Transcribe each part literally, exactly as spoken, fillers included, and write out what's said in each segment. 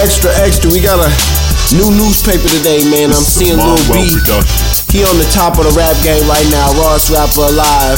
Extra, extra, we got a new newspaper today, man. I'm seeing Lil B. He on the top of the rap game right now, rawest rapper alive.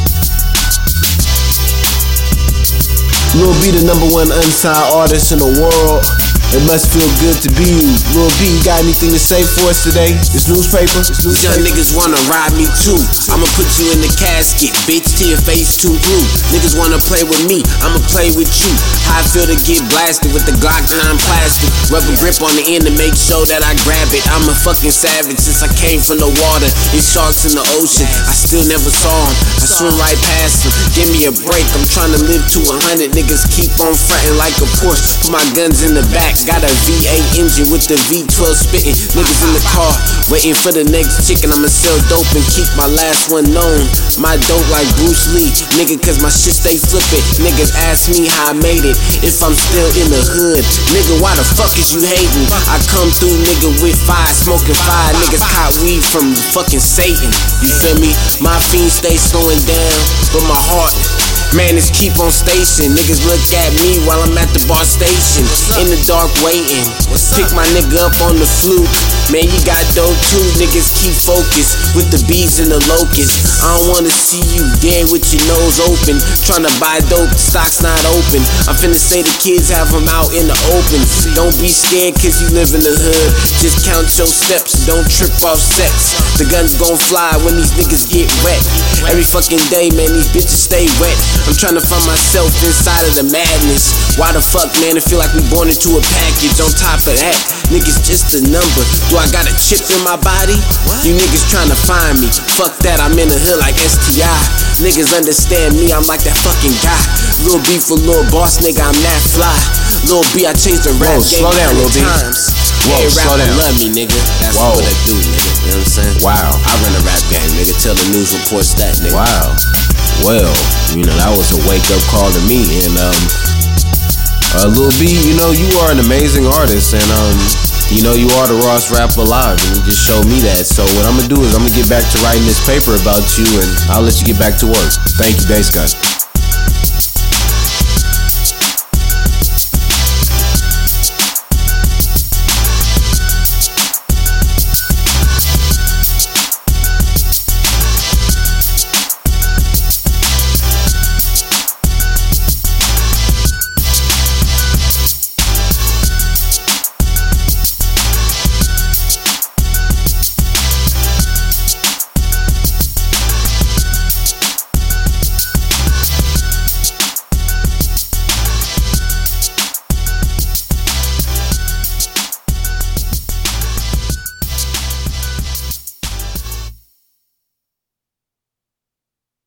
Lil B, the number one unsigned artist in the world. It must feel good to be you. Lil B, you got anything to say for us today? This newspaper? This newspaper? These young niggas wanna ride me too. I'ma put you in the casket, bitch, till your face too blue. Niggas wanna play with me, I'ma play with you. How I feel to get blasted with the Glock nine plastic. Rubber grip on the end to make sure that I grab it. I'm a fucking savage since I came from the water. It's sharks in the ocean, I still never saw them. I swim right past them, give me a break. I'm trying to live to a hundred. Niggas keep on frontin' like a Porsche. Put my guns in the back. Got a V eight engine with the V twelve spitting. Niggas in the car, waiting for the next chicken. I'ma sell dope and keep my last one known. My dope like Bruce Lee, nigga, cause my shit stay flippin'. Niggas ask me how I made it, if I'm still in the hood. Nigga, why the fuck is you hating? I come through, nigga, with fire, smoking fire. Niggas caught weed from fucking Satan. You feel me? My fiends stay slowing down, but my heart, man, it's keep on station. Niggas look at me while I'm at the bar station. In the dark waiting. Pick my nigga up on the fluke. Man, you got dope too. Niggas keep focused with the bees and the locusts. I don't wanna see you dead with your nose open. Tryna buy dope, the stock's not open. I'm finna say the kids have them out in the open. Don't be scared cause you live in the hood. Just count your steps, don't trip off sets. The guns gon' fly when these niggas get wet. Every fucking day, man, these bitches stay wet. I'm tryna find myself inside of the madness. Why the fuck, man, it feel like we born into a package. On top of that, niggas just a number. Do I got a chip in my body? You niggas tryna find me. Fuck that, I'm in the hood like S T I. Niggas understand me, I'm like that fucking guy. Lil B for Lil Boss, nigga, I'm that fly. Lil B, I changed the rap Whoa, game slow down, Lil B. times. Whoa, Hey, slow rapper down. love me, nigga. That's Whoa. what I do, nigga. You know what I'm saying? Wow. I run a rap game, nigga. Tell the news reports that, nigga. Wow. Well, you know, that was a wake-up call to me. And, um, uh, Lil B, you know, you are an amazing artist. And, um, you know, you are the rawest rapper alive. And you just showed me that. So what I'm going to do is I'm going to get back to writing this paper about you. And I'll let you get back to work. Thank you, Bass Guy.